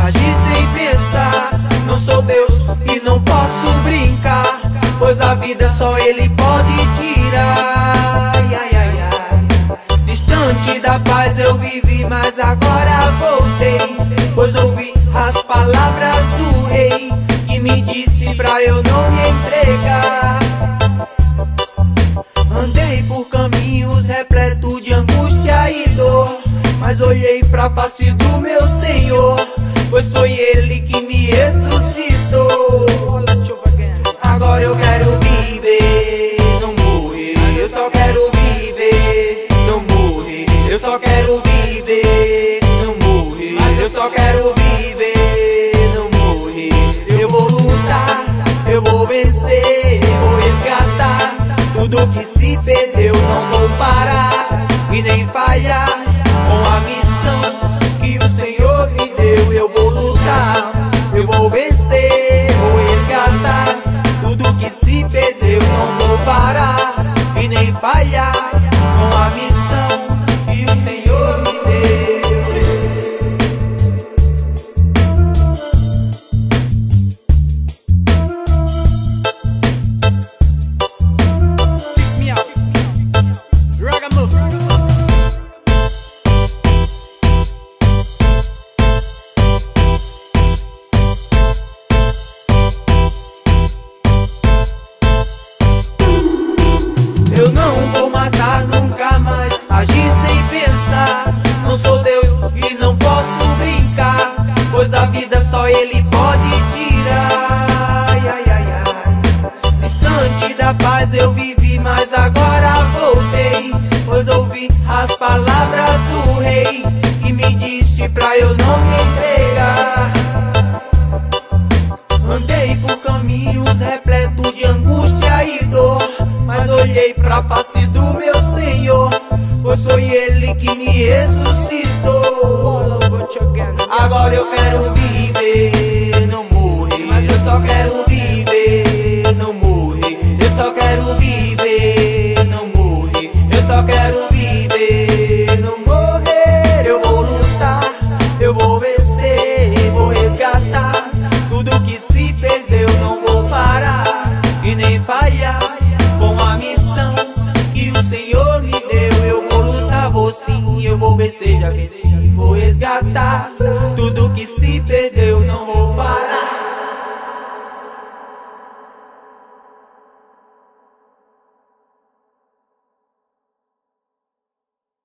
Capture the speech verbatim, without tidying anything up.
Agi sem pensar, não sou Deus e não posso brincar, pois a vida só Ele pode tirar. Ai, ai, ai, ai. Distante da paz eu vivi, mas agora voltei, pois ouvi as palavras do rei, que me disse pra eu não me entregar. Andei por caminhos repletos de angústia e dor, mas olhei pra face do meu Senhor, pois foi Ele que me ressuscitou. Agora eu quero viver, não morrer. Eu só quero viver, não morrer. Eu só quero viver, não morrer. Eu só quero viver, não morrer. Eu vou lutar, eu vou vencer, vou resgatar tudo que se perdeu. Não vou parar e nem falhar com a missão que o Senhor me deu. Eu vou lutar, eu vou vencer, vou resgatar tudo que se perdeu. Não vou parar e nem falhar